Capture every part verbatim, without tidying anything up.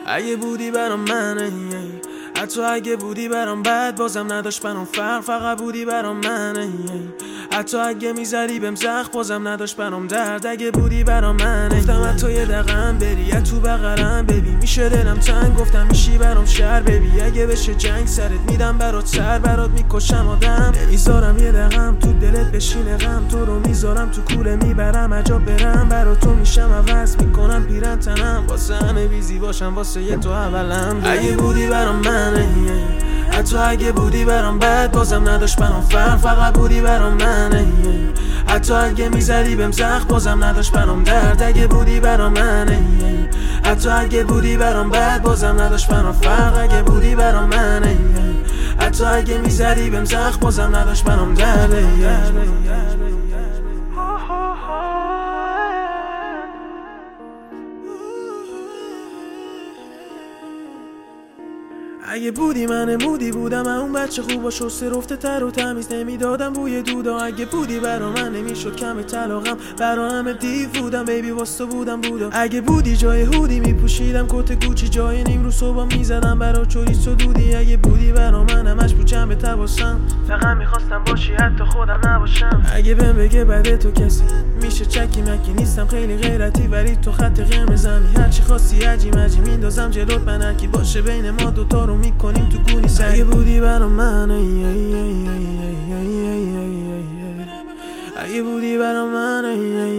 اگه بودی برام منه، حتی اگه بودی برام بد بازم نداشت برام فرق، فقط بودی برام منه. حتی اگه میزدی بهم زخم بازم نداشت برام درد، اگه بودی برام منه. گفتم حتی یه دقیقم بری یا تو بغلم ببین میشه دلم تنگ، گفتم میشی برام شر ببی اگه بشه جنگ سرت میدم برات سر، برات میکشم آدم، نمیذارم یه دقیقم تو دلت بشینه غم، تو رو میذارم تو کوله میبرم عجب برم، برات تو میشم عوض میکنم پیرن تنم، واسه همه بیزی باشم واسه یه تو اولم. اگه بودی برام منه، حتی اگه بودی برام بد بازم نداشت برام فرق، فقط بودی برام منه. حتی اگه میزدی بهم زخم بازم نداشت برام درد، اگه بودی برام منه. حتی اگه بودی برام بد بازم نداشت برام فرق، اگه بودی برام منه. حتی اگه میزدی بهم زخم بازم نداشت برام درد. اگه بودی من مودی بودم، من اون بچه خوبا شسته رفته تر و تمیز نمیدادم بوی دودا. اگه بودی برا من نمیشد کم طلاقم، برا همه دیو بودم بیبی واسه بودم بودا. اگه بودی جای هودی میپوشیدم کت گوچی، جای نیم رو صبح میزدم برا چوریس و دودی. اگه بودی برا من همش بود جنب تباسم، فقط میخواستم باشی حتی خودم نباشم. اگه بهم بگه بعد تو کسی میشه چکی مکی نیستم، خیلی غیرتی ولی تو خط قرمزمی، هرچی خواستی عجی مجی میندازم جلوت، من هرکی باشه بین ما دوتا رو میکنیم تو گونی سر. اگه بودی برام من، اگه بودی برام من،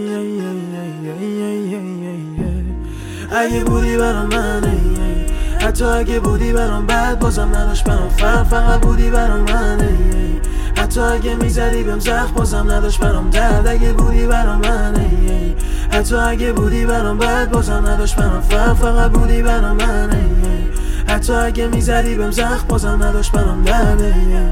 اگه بودی برام من، حتی اگه بودی برام بد بازم نداشت برام فرق، فقط بودی برام من. حتی اگه میزدی بهم زخم بازم نداشت برام درد، اگه بودی برام من. حتی اگه بودی برام بد بازم نداشت برام فرق، فقط بودی برام من. حتی اگه میزدی بهم زخم بازم نداشت برام درد.